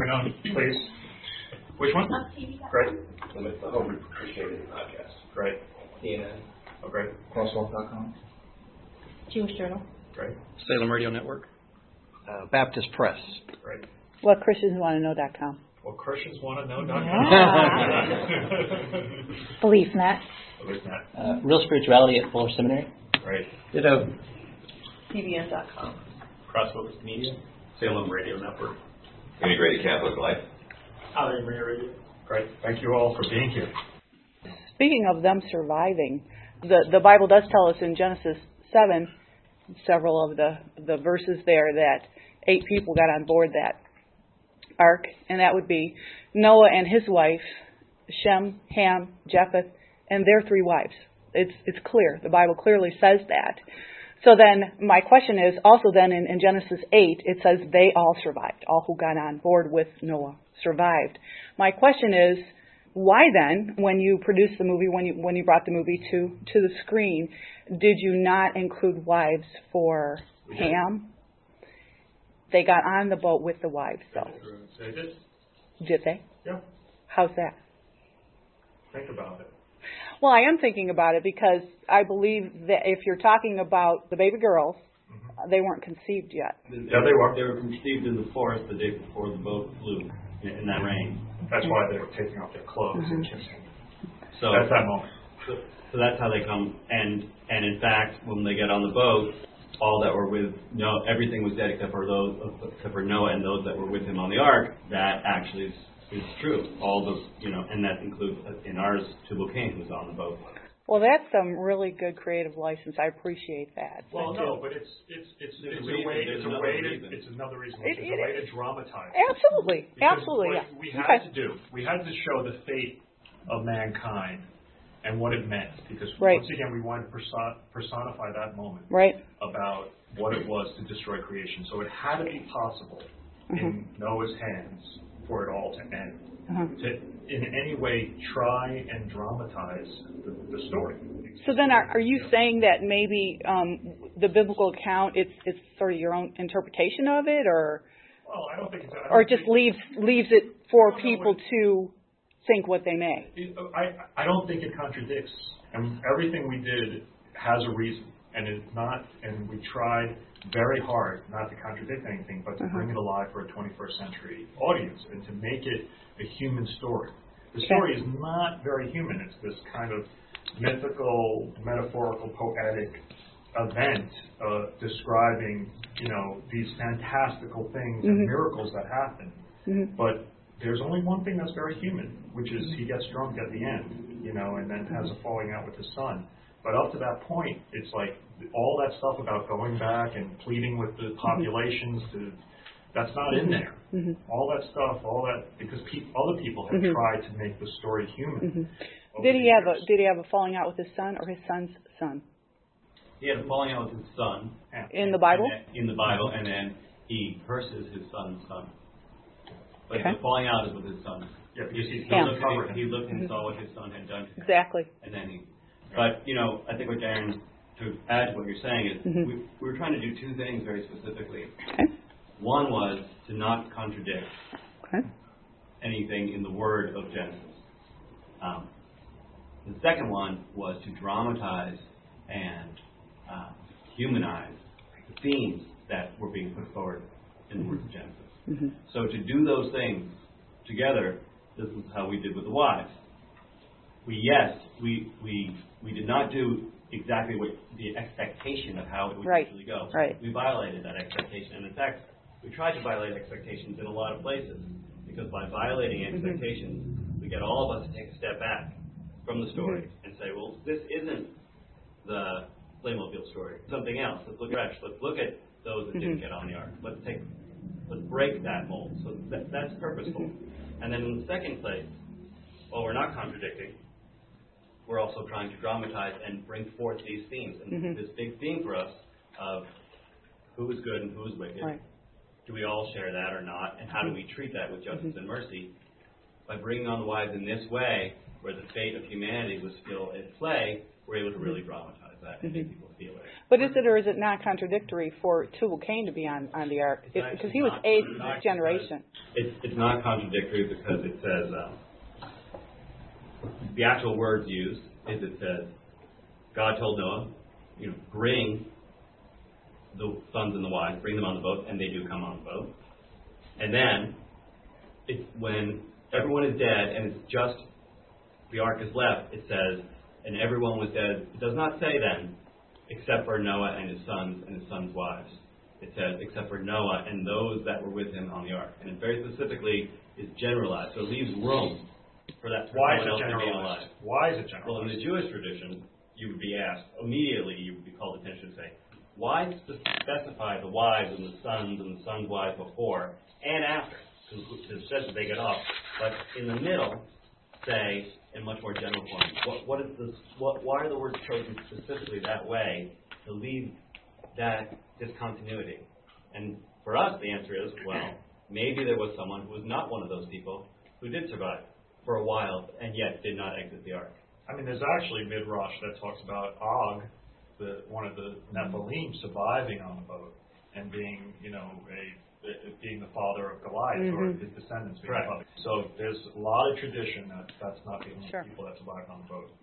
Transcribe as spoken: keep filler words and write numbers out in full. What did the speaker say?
coming on, please. Which one? Great. The Home Christianity Podcast. Great. C N N. Oh, great. Crosswalk dot com. Jewish Journal. Great. Salem Radio Network. Uh, Baptist Press. Great. What Christians Want to Know dot com. What Christians Want to Know dot com. BeliefNet. BeliefNet. Uh, Real Spirituality at Fuller Seminary. Great. Ditto. C B N dot com. Crossfocus Media. Salem Radio Network. Integrated Catholic Life. Holiday Radio. Great. Thank you all for being here. Speaking of them surviving, the, the Bible does tell us in Genesis seven, several of the, the verses there, that eight people got on board that ark, and that would be Noah and his wife, Shem, Ham, Japheth, and their three wives. It's it's clear. The Bible clearly says that. So then my question is, also then in, in Genesis eight, it says they all survived. All who got on board with Noah survived. My question is, why then, when you produced the movie, when you when you brought the movie to, to the screen, did you not include wives for Ham? They got on the boat with the wives, though. They did. Did they? Yeah. How's that? Think about it. Well, I am thinking about it because I believe that if you're talking about the baby girls, mm-hmm. they weren't conceived yet. Yeah, they were. They were conceived in the forest the day before the boat flew in, in that rain. That's why they were taking off their clothes mm-hmm. and kissing. So that's that moment. So, so that's how they come. And and in fact, when they get on the boat, all that were with no, everything was dead except for those, except for Noah and those that were with him on the ark. That actually is, is true. All those, you know, and that includes in ours Tubal Cain was on the boat. Well, that's some really good creative license. I appreciate that. Well, no, but it's it's it's it's a way it's a way to it's another reason it's a way to dramatize. Absolutely, because absolutely. What Yeah. we had okay. to do we had to show the fate of mankind and what it meant, because right. once again we wanted to person- personify that moment right. about what it was to destroy creation. So it had to be possible mm-hmm. in Noah's hands for it all to end. Uh-huh. To, in any way, try and dramatize the, the story. So then, are, are you saying that maybe um, the biblical account it's it's sort of your own interpretation of it, or well, I don't think it's, I don't or it just think, leaves leaves it for people it, to think what they may? It, I I don't think it contradicts, and everything we did has a reason, and it's not. And we tried very hard not to contradict anything, but to uh-huh. bring it alive for a twenty-first century audience and to make it a human story. The story is not very human. It's this kind of mythical, metaphorical, poetic event uh, describing, you know, these fantastical things mm-hmm. and miracles that happen. Mm-hmm. But there's only one thing that's very human, which is he gets drunk at the end, you know, and then has a falling out with his son. But up to that point, it's like all that stuff about going back and pleading with the populations to, that's not in there. Mm-hmm. All that stuff, all that, because pe- other people have mm-hmm. tried to make the story human. Mm-hmm. Did he have a Did he have a falling out with his son or his son's son? He had a falling out with his son. In the Bible? Then, in the Bible, and then he curses his son's son. But okay. the falling out is with his son. Yeah, because he, he, looked, he, he looked and mm-hmm. saw what his son had done to him. Exactly. And then he, but, you know, I think what Darren, to add to what you're saying, is mm-hmm. we, we were trying to do two things very specifically. Okay. One was to not contradict okay. anything in the Word of Genesis. Um, the second one was to dramatize and uh, humanize the themes that were being put forward in the Word of Genesis. Mm-hmm. So to do those things together, this is how we did with the wives. We yes, we we we did not do exactly what the expectation of how it would right. usually go. Right. We violated that expectation, and in fact, we tried to violate expectations in a lot of places, because by violating expectations, mm-hmm. we get all of us to take a step back from the story mm-hmm. and say, well, this isn't the Playmobil story. Something else. Let's look at let's look at those that mm-hmm. didn't get on the ark. Let's take let's break that mold. So that, that's purposeful. Mm-hmm. And then in the second place, while we're not contradicting, we're also trying to dramatize and bring forth these themes. And mm-hmm. this big theme for us of who is good and who is wicked. Right. Do we all share that or not? And how do we treat that with justice mm-hmm. and mercy? By bringing on the wives in this way, where the fate of humanity was still in play, we're able to really dramatize. emphasize that and make people feel it. But is it or is it not contradictory for Tubal Cain to be on, on the ark? It's Because he was not- eighth not generation. It's, it's not contradictory because it says, um, the actual words used is it says, God told Noah, you know, bring the sons and the wives, bring them on the boat, and they do come on the boat. And then, it's when everyone is dead and it's just the ark is left, it says, and everyone was dead. It does not say then, except for Noah and his sons and his sons' wives. It says, except for Noah and those that were with him on the ark. And it very specifically is generalized. So it leaves room for that for Why is someone it else to be generalized? alive. Why is it Well, in generalized? the Jewish tradition, you would be asked, immediately you would be called attention to say, why spe- specify the wives and the sons and the sons' wives before and after? Because it says that they get off. But in the middle, say, in much more general form, what, what is this, what, why are the words chosen specifically that way to leave that discontinuity? And for us, the answer is, well, maybe there was someone who was not one of those people who did survive for a while and yet did not exit the ark. I mean, there's actually Midrash that talks about Og, the one of the Nephilim, surviving on the boat and being, you know, a being the father of Goliath, Mm-hmm. or his descendants being Correct. the father. So there's a lot of tradition that that's not the only Sure. people that survived on the boat.